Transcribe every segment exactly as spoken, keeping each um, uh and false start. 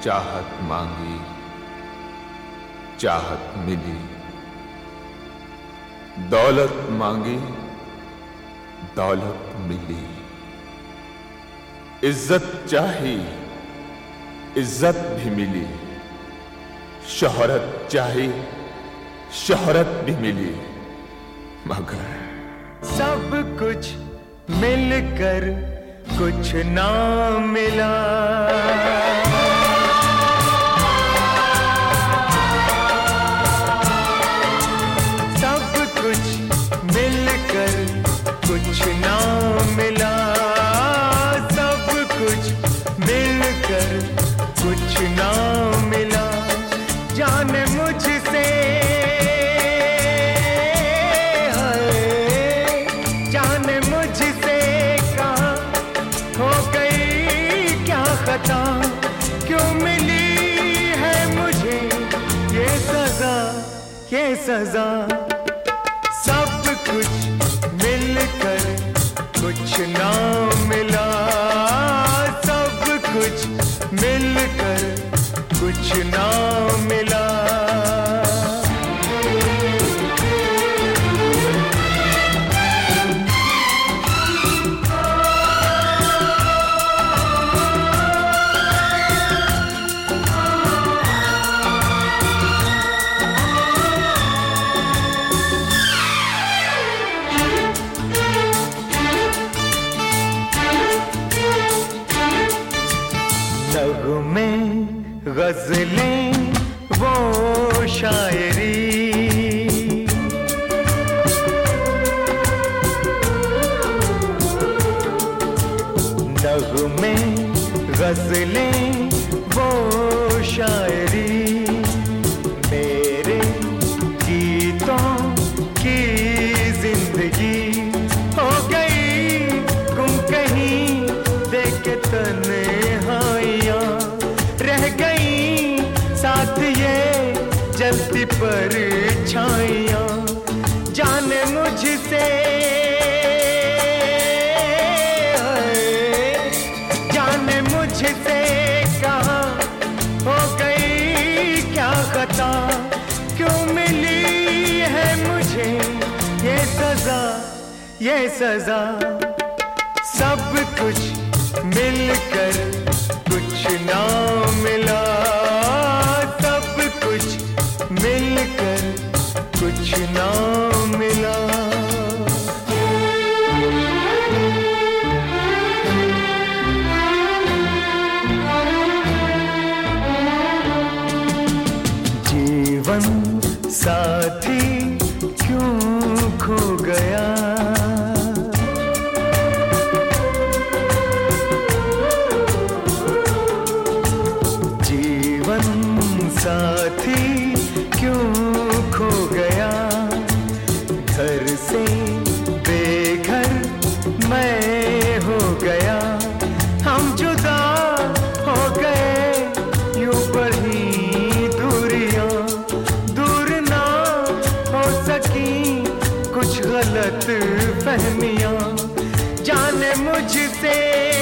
चाहत मांगी, चाहत मिली। दौलत मांगी, दौलत मिली। इज्जत चाही, इज्जत भी मिली। शोहरत चाही, शोहरत भी मिली। मगर सब कुछ मिलकर कुछ ना मिला। सब कुछ मिलकर कुछ ना मिला। सब कुछ मिलकर कुछ ना मिला। जाने मुझसे जाने मुझसे कहाँ हो गई क्या खता। क्यों मिली है मुझे ये सजा, ये सजा। सब कुछ मिलकर कुछ ना मिला। सब कुछ मिलकर कुछ ना मिला। नगमे गज़लें वो शायरी। नगमे गज़लें वो शायरी। मेरे गीतों की जिंदगी हो गई गुम कहीं देख के तन्हाइयाँ। रह गई साथ ये जलती परछाइयाँ। जाने मुझसे जाने मुझसे कहाँ हो गई क्या खता। क्यों मिली है मुझे ये सजा, ये सजा। सब कुछ मिलकर कुछ ना मिला। सब कुछ मिलकर कुछ ना मिला। जीवन साथी क्यों खो गया। साथी क्यों खो गया। घर से बेघर मैं हो गया। हम जुदा हो गए यूं बढ़ी दूरियां। दूर ना हो सकी कुछ गलत फहमियां। जाने मुझसे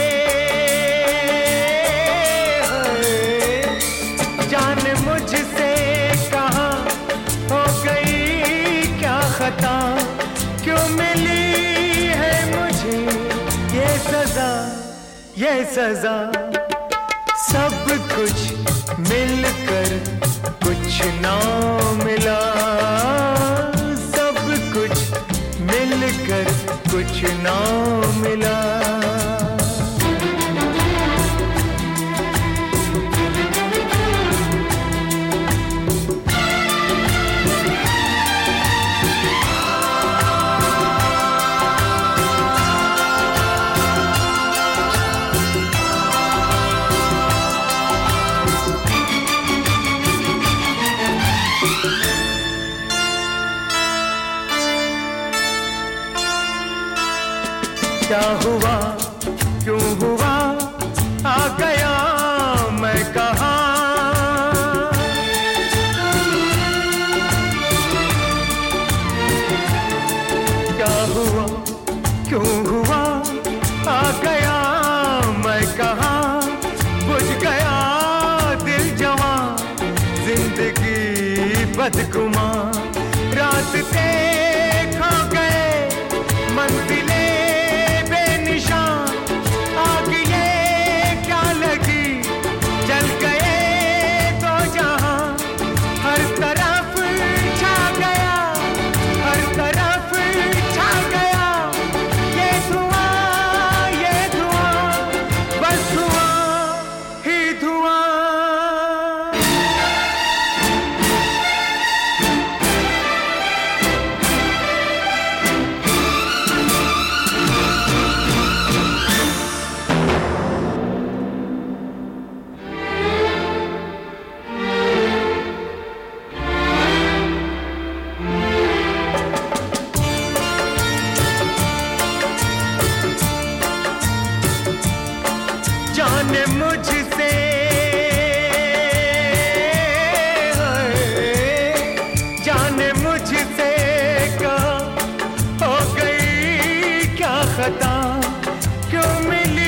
जाने मुझसे कहाँ हो गई क्या खता। क्यों मिली है मुझे ये सजा, ये सजा। सब कुछ मिलकर कुछ ना मिला। सब कुछ मिलकर कुछ ना मिला। क्या हुआ क्यों हुआ आ गया मैं कहाँ। क्या हुआ क्यों हुआ आ गया मैं कहाँ। बुझ गया दिल जाने मुझसे जाने मुझसे क्या हो गई, क्या खता क्यों मिली